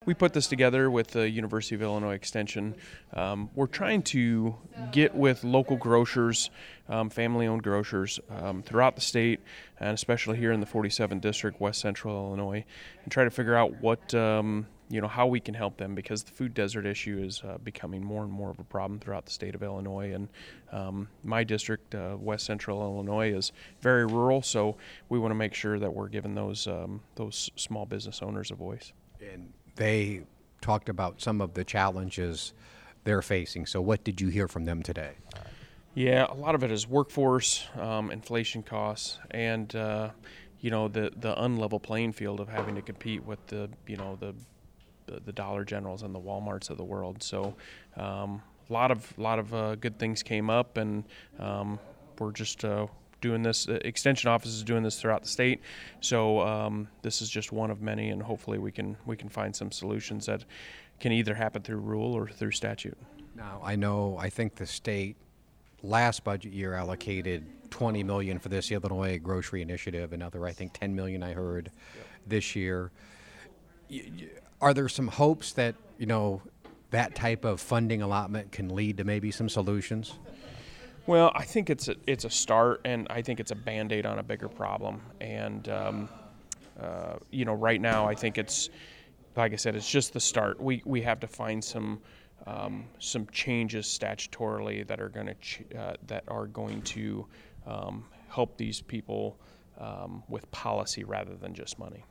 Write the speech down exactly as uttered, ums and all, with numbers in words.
we put this together with the University of Illinois Extension. Um, we're trying to get with local grocers, um, family-owned grocers um, throughout the state, and especially here in the forty-seventh District, West Central Illinois, and try to figure out what um, you know, how we can help them, because the food desert issue is uh, becoming more and more of a problem throughout the state of Illinois. And um, my district, uh, West Central Illinois, is very rural, so we want to make sure that we're giving those um, those small business owners a voice. And they talked about some of the challenges they're facing. So what did you hear from them today? Yeah, a lot of it is workforce, um, inflation costs, and uh, you know, the the unlevel playing field of having to compete with the you know the the Dollar Generals and the Walmarts of the world. So um, a lot of lot of uh, good things came up, and um, we're just uh, doing this. Uh, Extension office is doing this throughout the state. So um, this is just one of many, and hopefully we can we can find some solutions that can either happen through rule or through statute. Now, I know, I think the state last budget year allocated twenty million dollars for this Illinois Grocery Initiative, another, I think, ten million dollars I heard yep. this year. Y- y- Are there some hopes that, you know, that type of funding allotment can lead to maybe some solutions? Well, I think it's a, it's a start, and I think it's a Band-Aid on a bigger problem. And, um, uh, you know, right now I think it's, like I said, it's just the start. We we have to find some um, some changes statutorily that are going to ch- uh, that are going to um, help these people um, with policy rather than just money.